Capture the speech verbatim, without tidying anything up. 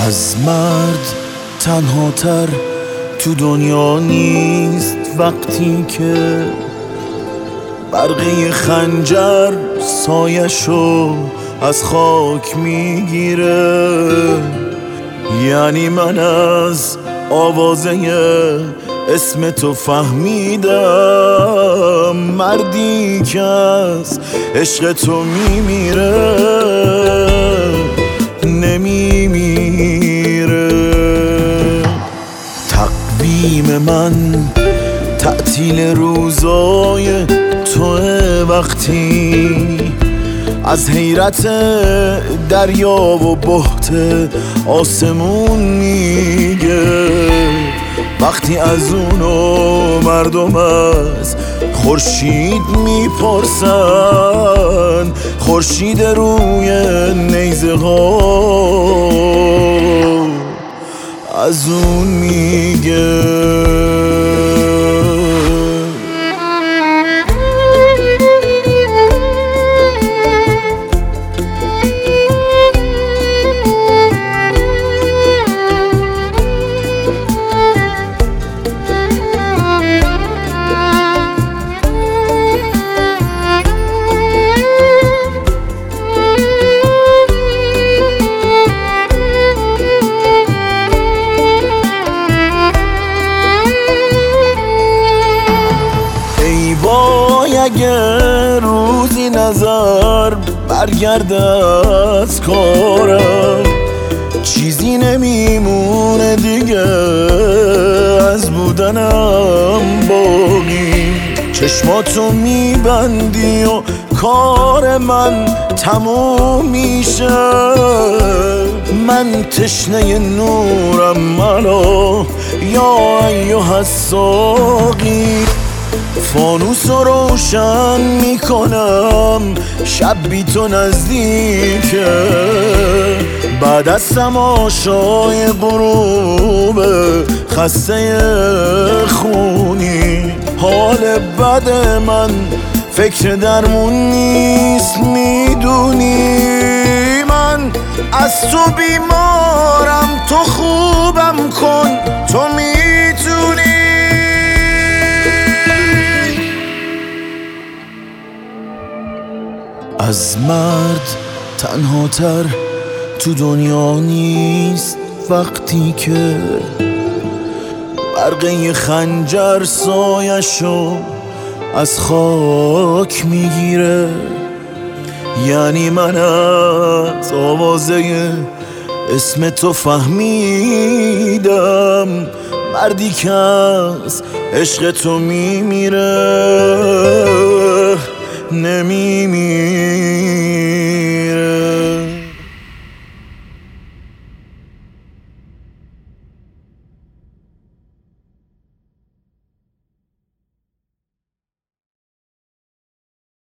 از مرد تنها تر تو دنیا نیست وقتی که برقه خنجر سایشو از خاک میگیره. یعنی من از آوازه اسم تو فهمیدم، مردی که از عشق تو میمیره نمیمیره. تقویم من تعطیل روزای توه وقتی از حیرت دریا و بحت آسمون میگه. وقتی از اونو مردم از خورشید میپرسن، خورشید روی نیزه ها از اون میگه. اگه روزی نظر برگرده از کارم، چیزی نمیمونه دیگه از بودنم باقی. چشماتو میبندی و کار من تموم میشه. من تشنه نورم منو یا ایها الساقی. فانوس رو روشن میکنم شب بی تو نزدیکه. بعد از تماشای غروب خسته خونی، حال بد من فکر درمون نیست میدونی. من از تو بیمارم، تو خوبم کن، تو میتونی. از مرد تنها تر تو دنیا نیست وقتی که برقه خنجر سایشو از خاک میگیره. یعنی من از آوازه اسم تو فهمیدم، مردی که از عشق تو میمیره.